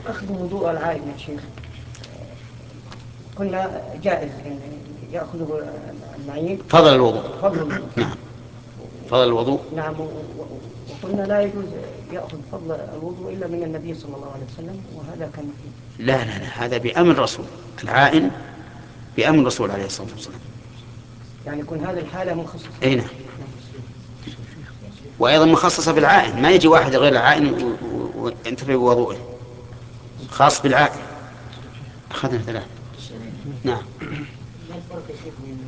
أخذ وضوء العائد يا شيخ، قلنا جائز أن يأخذه المعين فضل الوضوء. فضل الوضوء. نعم فضل الوضوء. نعم. وقلنا لا يجوز يأخذ فضل الوضوء إلا من النبي صلى الله عليه وسلم، وهذا كان فيه. لا لا لا، هذا بأمر الرسول، العائن بأمر الرسول عليه الصلاة والسلام. يعني يكون هذه الحالة مخصصة. أي نعم. وأيضا مخصصة بالعائن، ما يجي واحد غير العائن وينتفع بوضوءه، خاص بالعائن. أخذنا ثلاث. نعم. ما الفرق يا شيخ